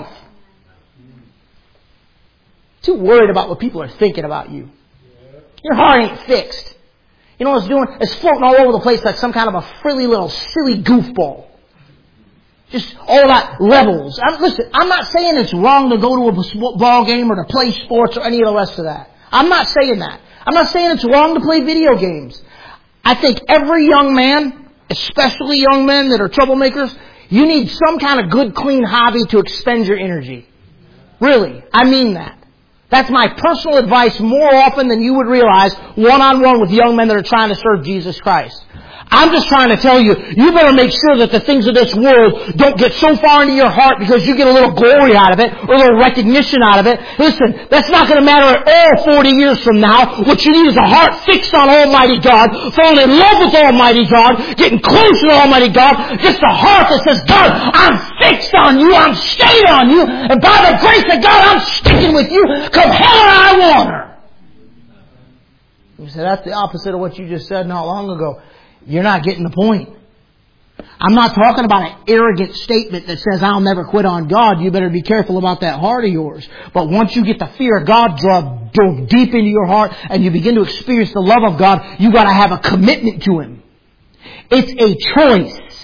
S1: Too worried about what people are thinking about you. Your heart ain't fixed. You know what it's doing? It's floating all over the place like some kind of a frilly little silly goofball. Just all that levels. I'm, listen, I'm not saying it's wrong to go to a ball game or to play sports or any of the rest of that. I'm not saying that. I'm not saying it's wrong to play video games. I think every young man, especially young men that are troublemakers, you need some kind of good, clean hobby to expend your energy. Really. I mean that. That's my personal advice more often than you would realize, one-on-one with young men that are trying to serve Jesus Christ. I'm just trying to tell you, you better make sure that the things of this world don't get so far into your heart because you get a little glory out of it or a little recognition out of it. Listen, that's not going to matter at all forty years from now. What you need is a heart fixed on Almighty God, falling in love with Almighty God, getting close to Almighty God, just a heart that says, God, I'm fixed on you, I'm stayed on you, and by the grace of God, I'm sticking with you, come hell or high water. You say, that's the opposite of what you just said not long ago. You're not getting the point. I'm not talking about an arrogant statement that says, I'll never quit on God. You better be careful about that heart of yours. But once you get the fear of God drove, drove deep into your heart and you begin to experience the love of God, you got to have a commitment to Him. It's a choice.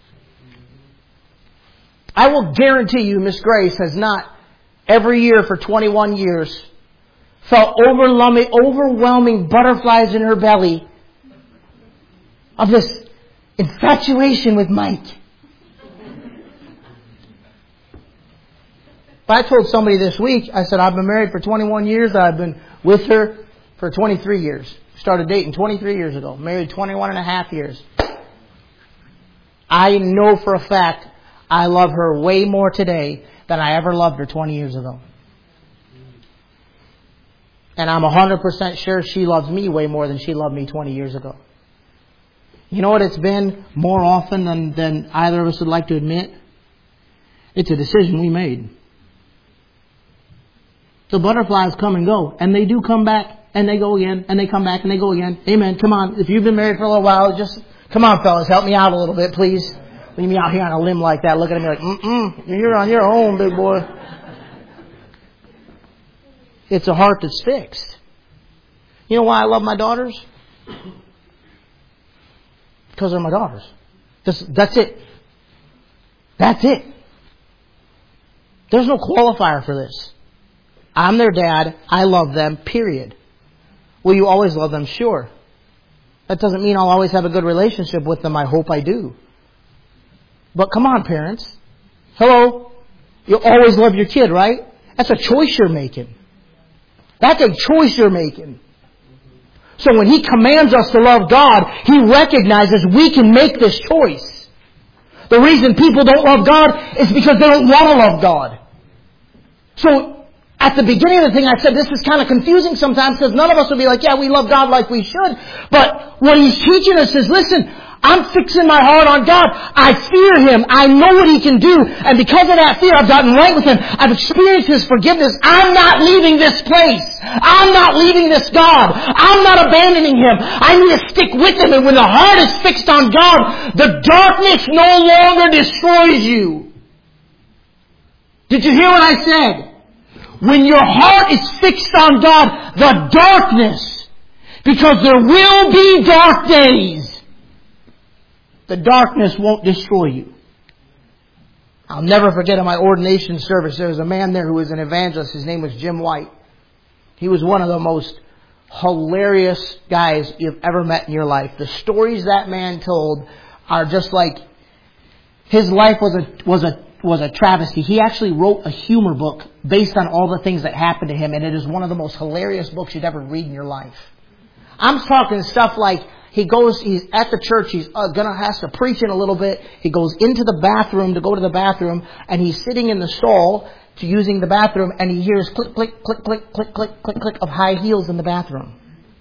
S1: I will guarantee you Miss Grace has not every year for twenty-one years felt overwhelming, overwhelming butterflies in her belly of this infatuation with Mike. But I told somebody this week, I said, I've been married for twenty-one years. I've been with her for twenty-three years. Started dating twenty-three years ago. Married twenty-one and a half years. I know for a fact I love her way more today than I ever loved her twenty years ago. And I'm one hundred percent sure she loves me way more than she loved me twenty years ago. You know what it's been more often than, than either of us would like to admit? It's a decision we made. The butterflies come and go. And they do come back. And they go again. And they come back and they go again. Amen. Come on. If you've been married for a little while, just come on, fellas. Help me out a little bit, please. Leave me out here on a limb like that. Looking at me like, mm-mm. You're on your own, big boy. It's a heart that's fixed. You know why I love my daughters? Because they're my daughters. That's, that's it. That's it. There's no qualifier for this. I'm their dad. I love them, period. Will you always love them? Sure. That doesn't mean I'll always have a good relationship with them. I hope I do. But come on, parents. Hello? You'll always love your kid, right? That's a choice you're making. That's a choice you're making. So when He commands us to love God, He recognizes we can make this choice. The reason people don't love God is because they don't want to love God. So at the beginning of the thing I said this is kind of confusing sometimes because none of us will be like, yeah, we love God like we should. But what He's teaching us is, listen, I'm fixing my heart on God. I fear Him. I know what He can do. And because of that fear, I've gotten right with Him. I've experienced His forgiveness. I'm not leaving this place. I'm not leaving this God. I'm not abandoning Him. I need to stick with Him. And when the heart is fixed on God, the darkness no longer destroys you. Did you hear what I said? When your heart is fixed on God, the darkness, because there will be dark days, the darkness won't destroy you. I'll never forget in my ordination service, there was a man there who was an evangelist. His name was Jim White. He was one of the most hilarious guys you've ever met in your life. The stories that man told are just like, his life was a, was a, was a travesty. He actually wrote a humor book based on all the things that happened to him, and it is one of the most hilarious books you'd ever read in your life. I'm talking stuff like, he goes, he's at the church, he's uh, gonna has to preach in a little bit. He goes into the bathroom to go to the bathroom, and he's sitting in the stall to using the bathroom, and he hears click, click, click, click, click, click, click, click of high heels in the bathroom.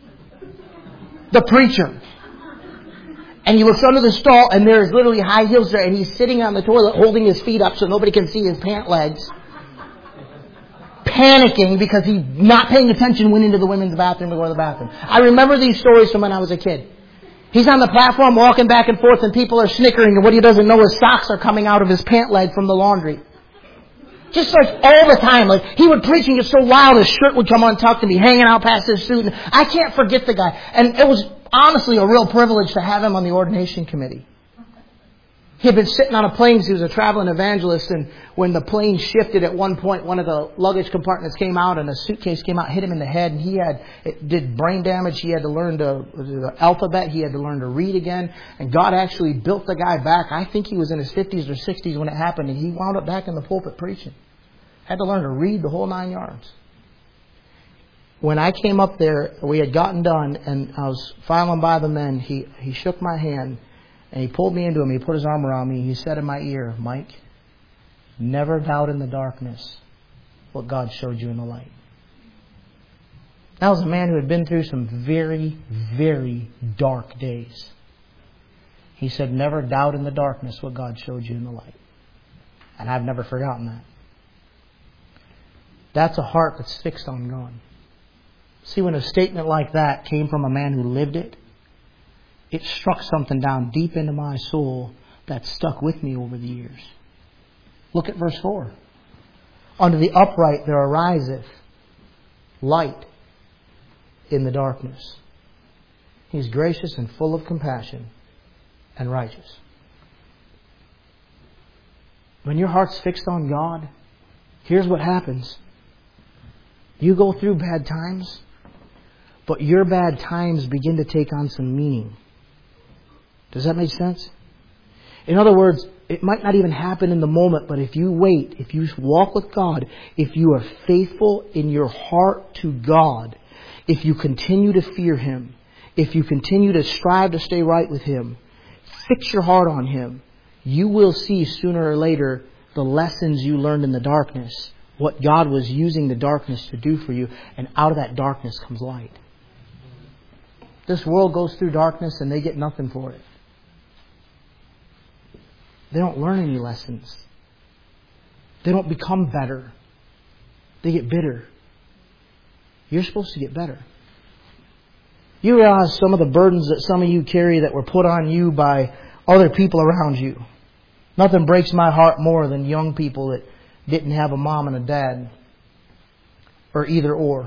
S1: The preacher. And he looks under the stall, and there's literally high heels there, and he's sitting on the toilet holding his feet up so nobody can see his pant legs. Panicking because he's not paying attention, went into the women's bathroom to go to the bathroom. I remember these stories from when I was a kid. He's on the platform walking back and forth and people are snickering, and what he doesn't know is socks are coming out of his pant leg from the laundry. Just like all the time. Like he would preach and get so wild his shirt would come untucked and be hanging out past his suit. And I can't forget the guy. And it was honestly a real privilege to have him on the ordination committee. He had been sitting on a plane because he was a traveling evangelist, and when the plane shifted at one point, one of the luggage compartments came out and a suitcase came out, hit him in the head, and he had, it did brain damage. He had to learn to, the alphabet, he had to learn to read again, and God actually built the guy back. I think he was in his fifties or sixties when it happened, and he wound up back in the pulpit preaching. Had to learn to read the whole nine yards. When I came up there, we had gotten done, and I was filing by the men, he, he shook my hand, and he pulled me into him. He put his arm around me. He said in my ear, Mike, never doubt in the darkness what God showed you in the light. That was a man who had been through some very, very dark days. He said, never doubt in the darkness what God showed you in the light. And I've never forgotten that. That's a heart that's fixed on God. See, when a statement like that came from a man who lived it, it struck something down deep into my soul that stuck with me over the years. Look at verse four. Unto the upright there ariseth light in the darkness. He's gracious and full of compassion and righteous. When your heart's fixed on God, here's what happens. You go through bad times, but your bad times begin to take on some meaning. Does that make sense? In other words, it might not even happen in the moment, but if you wait, if you walk with God, if you are faithful in your heart to God, if you continue to fear Him, if you continue to strive to stay right with Him, fix your heart on Him, you will see sooner or later the lessons you learned in the darkness, what God was using the darkness to do for you, and out of that darkness comes light. This world goes through darkness and they get nothing for it. They don't learn any lessons. They don't become better. They get bitter. You're supposed to get better. You realize some of the burdens that some of you carry that were put on you by other people around you. Nothing breaks my heart more than young people that didn't have a mom and a dad. Or either or.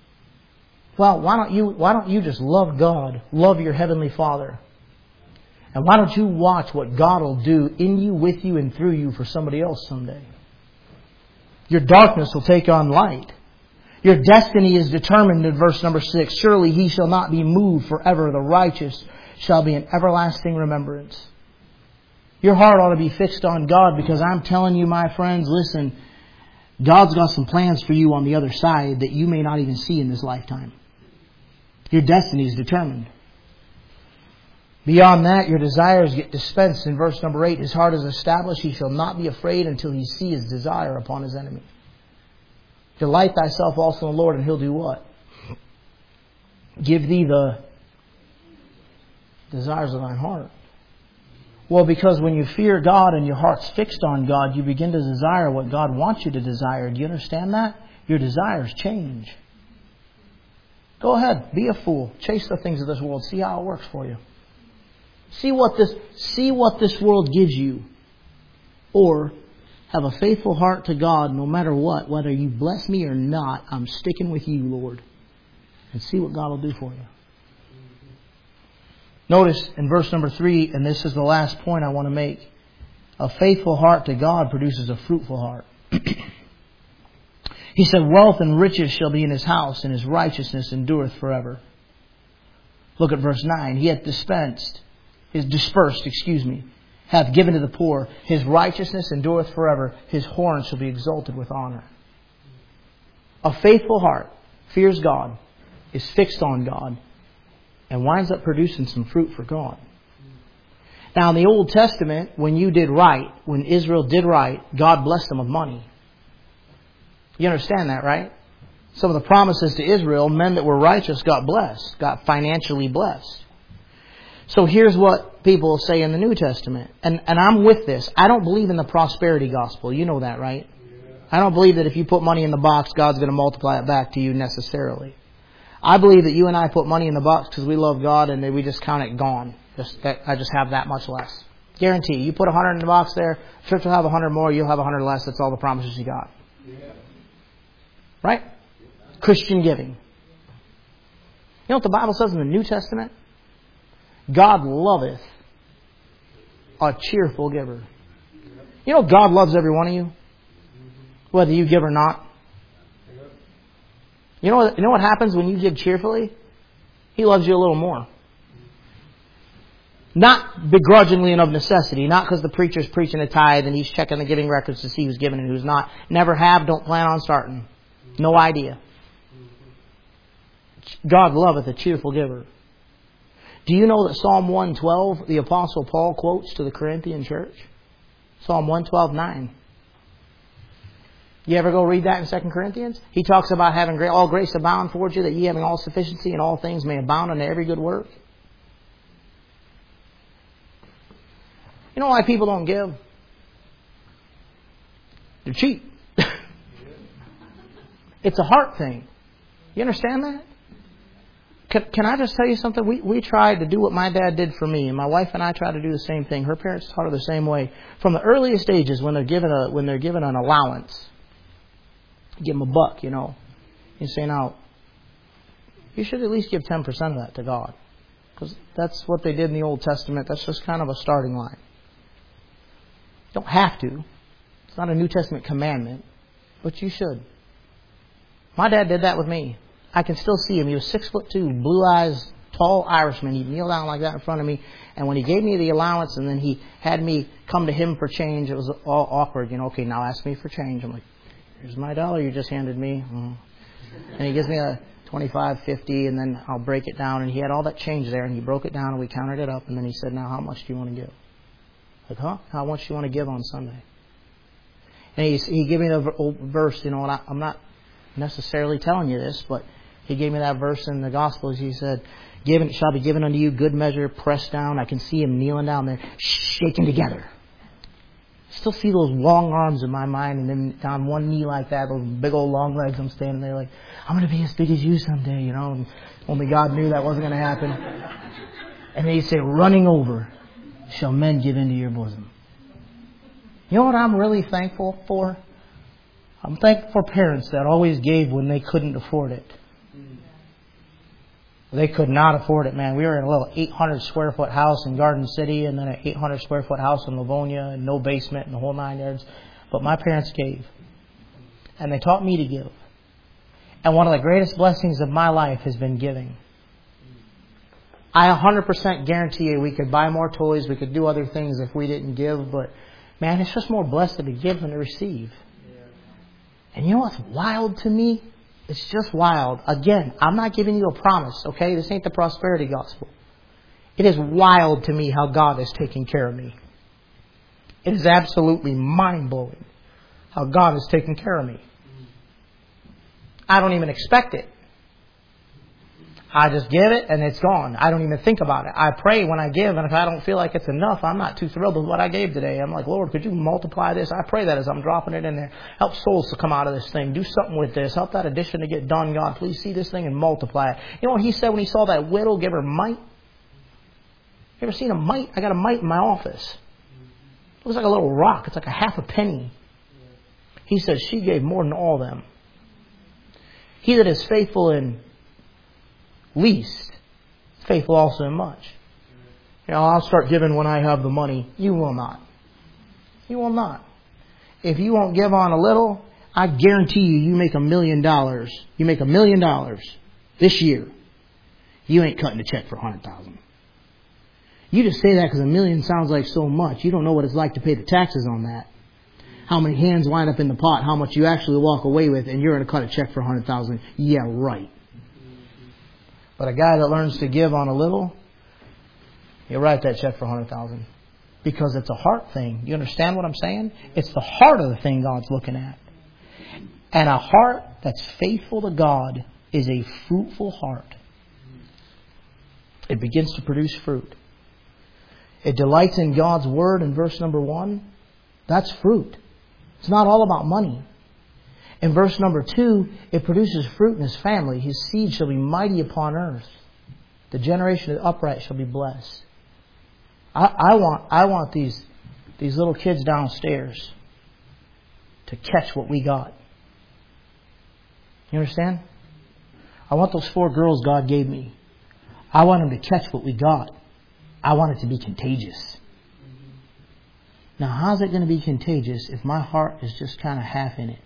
S1: Well, why don't you, why don't you just love God? Love your Heavenly Father. And why don't you watch what God will do in you, with you, and through you for somebody else someday? Your darkness will take on light. Your destiny is determined in verse number six. Surely he shall not be moved forever. The righteous shall be in everlasting remembrance. Your heart ought to be fixed on God, because I'm telling you, my friends, listen, God's got some plans for you on the other side that you may not even see in this lifetime. Your destiny is determined. Beyond that, your desires get dispensed. In verse number eight, his heart is established. He shall not be afraid until he see his desire upon his enemy. Delight thyself also in the Lord, and he'll do what? Give thee the desires of thine heart. Well, because when you fear God and your heart's fixed on God, you begin to desire what God wants you to desire. Do you understand that? Your desires change. Go ahead, be a fool. Chase the things of this world. See how it works for you. See what this, see what this world gives you. Or have a faithful heart to God no matter what. Whether you bless me or not, I'm sticking with you, Lord. And see what God will do for you. Notice in verse number three, and this is the last point I want to make. A faithful heart to God produces a fruitful heart. He said, wealth and riches shall be in his house, and his righteousness endureth forever. Look at verse nine. He hath dispensed, is dispersed, excuse me, hath given to the poor. His righteousness endureth forever. His horn shall be exalted with honor. A faithful heart fears God, is fixed on God, and winds up producing some fruit for God. Now, in the Old Testament, when you did right, when Israel did right, God blessed them with money. You understand that, right? Some of the promises to Israel, men that were righteous got blessed, got financially blessed. So here's what people say in the New Testament. And, and I'm with this. I don't believe in the prosperity gospel. You know that, right? I don't believe that if you put money in the box, God's going to multiply it back to you necessarily. I believe that you and I put money in the box because we love God, and then we just count it gone. Just that, I just have that much less. Guarantee. You put a hundred in the box there, church will have a hundred more, you'll have a hundred less. That's all the promises you got. Yeah. Right? Christian giving. You know what the Bible says in the New Testament? God loveth a cheerful giver. You know God loves every one of you, whether you give or not. You know what, you know what happens when you give cheerfully? He loves you a little more. Not begrudgingly and of necessity. Not because the preacher's preaching a tithe and he's checking the giving records to see who's giving and who's not. Never have, don't plan on starting. No idea. God loveth a cheerful giver. Do you know that Psalm one twelve, the Apostle Paul quotes to the Corinthian church? Psalm one twelve, nine. You ever go read that in Second Corinthians? He talks about having all grace abound towards you, that ye having all sufficiency in all things may abound unto every good work. You know why people don't give? They're cheap. It's a heart thing. You understand that? Can, can I just tell you something? We we tried to do what my dad did for me, and my wife and I tried to do the same thing. Her parents taught her the same way. From the earliest stages, when they're given a when they're given an allowance, give them a buck, you know. You say, now, you should at least give ten percent of that to God, because that's what they did in the Old Testament. That's just kind of a starting line. You don't have to. It's not a New Testament commandment, but you should. My dad did that with me. I can still see him. He was six foot two, blue eyes, tall Irishman. He'd kneel down like that in front of me. And when he gave me the allowance and then he had me come to him for change, it was all awkward. You know, okay, now ask me for change. I'm like, here's my dollar you just handed me. Mm. And he gives me a twenty-five, fifty, and then I'll break it down. And he had all that change there, and he broke it down, and we counted it up. And then he said, now, how much do you want to give? Like, huh? How much do you want to give on Sunday? And he, he gave me the verse, you know, and I, I'm not necessarily telling you this, but he gave me that verse in the Gospels. He said, "Given shall be given unto you, good measure, pressed down." I can see him kneeling down there, shaking together. Still see those long arms in my mind, and then down one knee like that, those big old long legs. I'm standing there like, I'm going to be as big as you someday, you know. And only God knew that wasn't going to happen. And then he'd say, "Running over shall men give into your bosom." You know what I'm really thankful for? I'm thankful for parents that always gave when they couldn't afford it. They could not afford it, man. We were in a little eight hundred square foot house in Garden City and then an eight hundred square foot house in Livonia and no basement and the whole nine yards. But my parents gave. And they taught me to give. And one of the greatest blessings of my life has been giving. I one hundred percent guarantee you we could buy more toys, we could do other things if we didn't give, but man, it's just more blessed to give than to receive. And you know what's wild to me? It's just wild. Again, I'm not giving you a promise, okay? This ain't the prosperity gospel. It is wild to me how God is taking care of me. It is absolutely mind-blowing how God is taking care of me. I don't even expect it. I just give it and it's gone. I don't even think about it. I pray when I give, and if I don't feel like it's enough, I'm not too thrilled with what I gave today. I'm like, Lord, could you multiply this? I pray that as I'm dropping it in there. Help souls to come out of this thing. Do something with this. Help that addition to get done, God. Please see this thing and multiply it. You know what he said when he saw that widow give her mite? You ever seen a mite? I got a mite in my office. It looks like a little rock. It's like a half a penny. He says she gave more than all them. He that is faithful in least, faithful also in much. You know, I'll start giving when I have the money. You will not. You will not. If you won't give on a little, I guarantee you, you make a million dollars. You make a million dollars this year. You ain't cutting a check for a hundred thousand. You just say that because a million sounds like so much. You don't know what it's like to pay the taxes on that. How many hands wind up in the pot, how much you actually walk away with, and you're going to cut a check for a hundred thousand. Yeah, right. But a guy that learns to give on a little, he'll write that check for a hundred thousand. Because it's a heart thing. You understand what I'm saying? It's the heart of the thing God's looking at. And a heart that's faithful to God is a fruitful heart. It begins to produce fruit. It delights in God's word in verse number one. That's fruit. It's not all about money. In verse number two, it produces fruit in his family. His seed shall be mighty upon earth. The generation of the upright shall be blessed. I, I want I want these, these little kids downstairs to catch what we got. You understand? I want those four girls God gave me. I want them to catch what we got. I want it to be contagious. Now, how's it going to be contagious if my heart is just kind of half in it?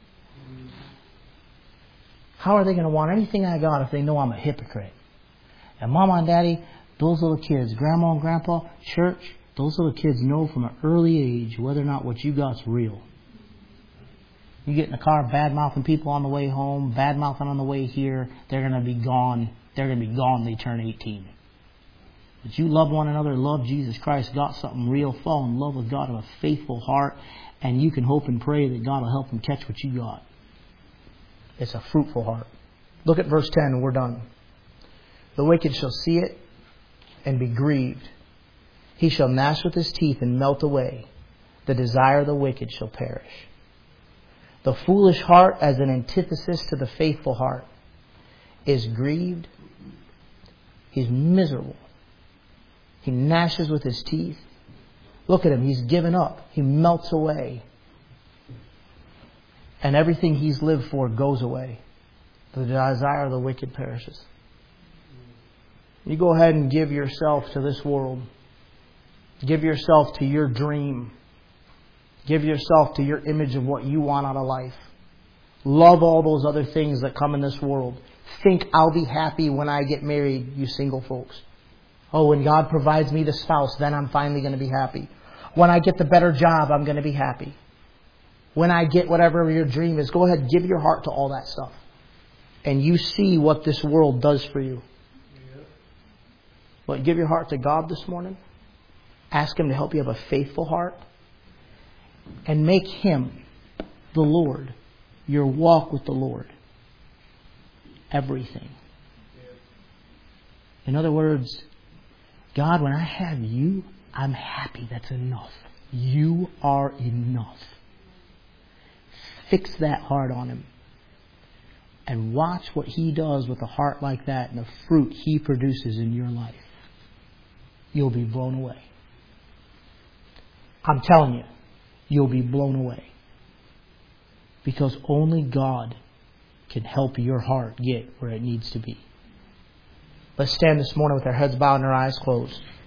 S1: How are they going to want anything I got if they know I'm a hypocrite? And Mama and Daddy, those little kids, Grandma and Grandpa, church, those little kids know from an early age whether or not what you got's real. You get in the car bad-mouthing people on the way home, bad-mouthing on the way here, they're going to be gone. They're going to be gone when they turn eighteen. But you love one another, love Jesus Christ, got something real, fall in love with God with a faithful heart, and you can hope and pray that God will help them catch what you got. It's a fruitful heart. Look at verse ten and we're done. The wicked shall see it and be grieved. He shall gnash with his teeth and melt away. The desire of the wicked shall perish. The foolish heart, as an antithesis to the faithful heart, is grieved. He's miserable. He gnashes with his teeth. Look at him. He's given up. He melts away. And everything he's lived for goes away. The desire of the wicked perishes. You go ahead and give yourself to this world. Give yourself to your dream. Give yourself to your image of what you want out of life. Love all those other things that come in this world. Think I'll be happy when I get married, you single folks. Oh, when God provides me the spouse, then I'm finally going to be happy. When I get the better job, I'm going to be happy. When I get whatever your dream is, go ahead and give your heart to all that stuff. And you see what this world does for you. But give your heart to God this morning. Ask Him to help you have a faithful heart. And make Him, the Lord, your walk with the Lord, everything. In other words, God, when I have you, I'm happy. That's enough. You are enough. Fix that heart on Him. And watch what He does with a heart like that and the fruit He produces in your life. You'll be blown away. I'm telling you, you'll be blown away. Because only God can help your heart get where it needs to be. Let's stand this morning with our heads bowed and our eyes closed.